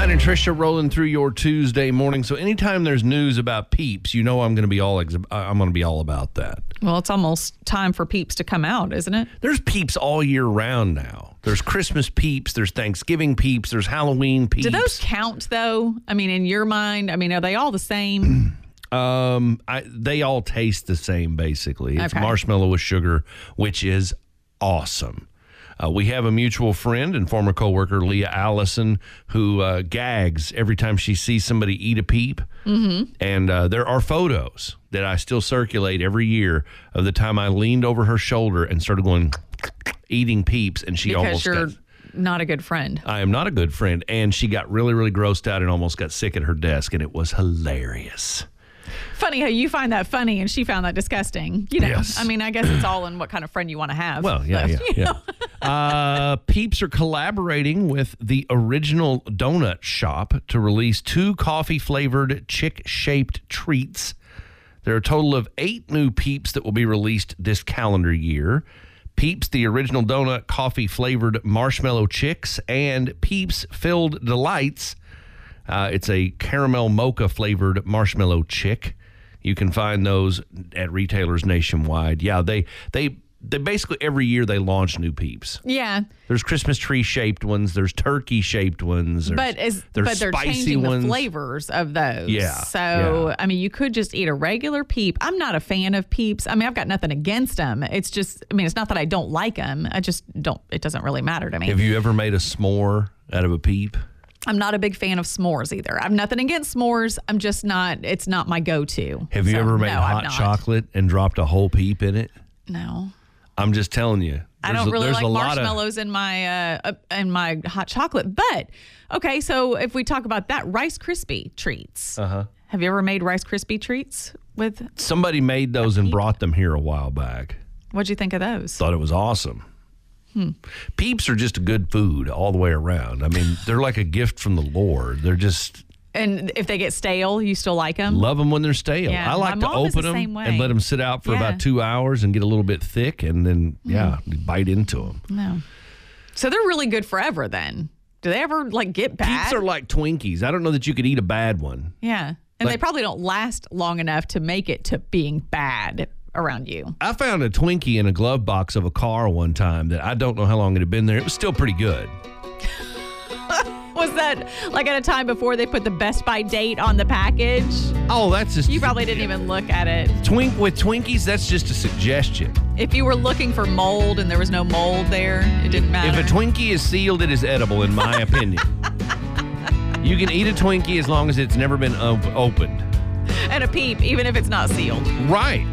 Ryan and Trisha rolling through your Tuesday morning. So anytime there's news about Peeps, you know I'm going to be all about that. Well, it's almost time for Peeps to come out, isn't it? There's Peeps all year round now. There's Christmas Peeps, there's Thanksgiving Peeps, there's Halloween Peeps. Do those count, though? I mean, in your mind, are they all the same? They all taste the same, basically. It's Okay. marshmallow with sugar, which is awesome. We have a mutual friend and former coworker, Leah Allison, who gags every time she sees somebody eat a Peep. Mm-hmm. And there are photos that I still circulate every year of the time I leaned over her shoulder and started going eating Peeps, and she Because almost you're got... not a good friend. I am not a good friend, and she got really, really grossed out and almost got sick at her desk, and it was hilarious. Funny how you find that funny and she found that disgusting. You know, Yes. I guess it's all in what kind of friend you want to have. Well, yeah. Peeps are collaborating with the Original Donut Shop to release 2 coffee-flavored chick-shaped treats. There are a total of 8 new Peeps that will be released this calendar year. Peeps, the Original Donut coffee-flavored marshmallow chicks, and Peeps Filled Delights. It's a caramel mocha-flavored marshmallow chick. You can find those at retailers nationwide. Yeah, they basically every year they launch new Peeps. Yeah. There's Christmas tree-shaped ones. There's turkey-shaped ones. But they're changing the flavors of those. Yeah. So, you could just eat a regular Peep. I'm not a fan of Peeps. I've got nothing against them. It's just, it's not that I don't like them. I just don't, it doesn't really matter to me. Have you ever made a s'more out of a Peep? I'm not a big fan of s'mores either. I've nothing against s'mores. I'm just not, it's not my go-to. Have you ever made hot chocolate and dropped a whole Peep in it? No. I'm just telling you. I don't really like marshmallows in my hot chocolate. But, okay, so if we talk about that, Rice Krispie treats. Uh-huh. Have you ever made Rice Krispie treats with... Somebody made those and brought them here a while back. What'd you think of those? Thought it was awesome. Peeps are just a good food all the way around. They're like a gift from the Lord. They're just... And if they get stale, you still like them? Love them when they're stale. Yeah, I like to open them and let them sit out for about 2 hours and get a little bit thick, and then, bite into them. No. So they're really good forever then. Do they ever, get bad? Peeps are like Twinkies. I don't know that you could eat a bad one. Yeah. And they probably don't last long enough to make it to being bad around you. I found a Twinkie in a glove box of a car one time that I don't know how long it had been there. It was still pretty good. Was that at a time before they put the Best By date on the package? Oh, that's just... You probably didn't even look at it. With Twinkies, that's just a suggestion. If you were looking for mold and there was no mold there, it didn't matter. If a Twinkie is sealed, it is edible, in my opinion. You can eat a Twinkie as long as it's never been opened. And a Peep, even if it's not sealed. Right.